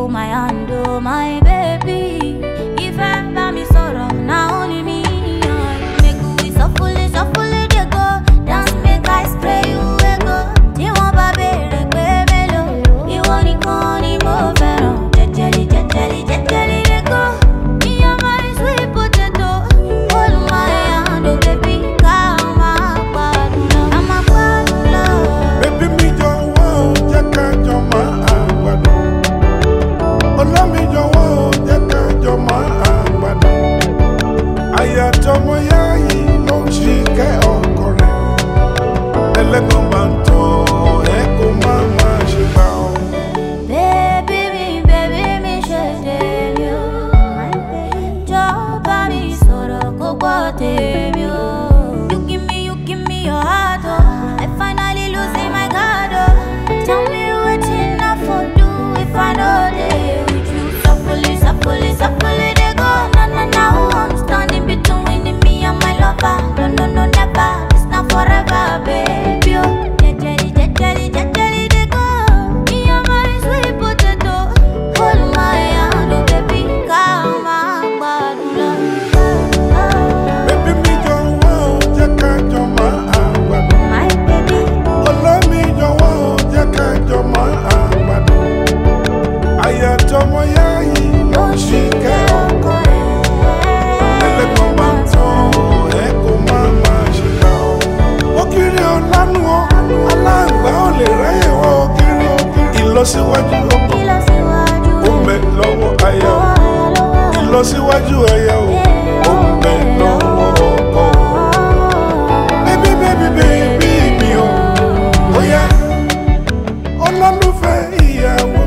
hold my hand, oh my baby. If ever me sorrow, now only me. Make we shuffle they go. Dance make I spray you ego. You want baby, melo. You want it money more fero. Jejeli they go. Me and my sweet potato. Hold my hand, oh baby. Come on, baby me don't want jaka joma agbado. Ola mi jọ̀wọ́ jaka joma agbado. Aya tomo yayi ló ń ṣìkẹ́ ọkọ rẹ̀. Ẹlẹ́gbọ́n bá ń tọ́ ẹ kó má má ṣe gbà ọ́. Baby me ṣe tèmi o. Jọ̀ọ́ mi sọ̀rọ̀ kó gbọ́ tèmi o. You give me your heart oh. I finally losing my guard oh. Tell me wetin I for do if I no dey with you. Shuffle they go. Na who I'm standing between me and my lover. No never. It's not forever baby oh. Jejeli they go. Me and my sweet potato. Hold my hand oh baby. Come on, gbadun Baby mi jọ̀wọ́ jaka joma agbado. my baby. Ola mi jọ̀wọ́ jaka joma agbado. Aya tomo yayi ló ń ṣìkẹ́ ọkọ rẹ̀. Ẹlẹ́gbọ́n bá ń tọ́ ẹ kó má má ṣe gbà ọ́. Ògiri ọ̀lànà ọ́ aláǹgbá ò lè ráyè wọ́ ògiri. Ìlọsíwájú ọkọ ó ń bẹ lọ́wọ́ aya o. Ìlọsíwájú aya o ó ń bẹ lọ́wọ́ ọkọ. Baby mi o. Ó yá olólùfẹ́ ìyàwó.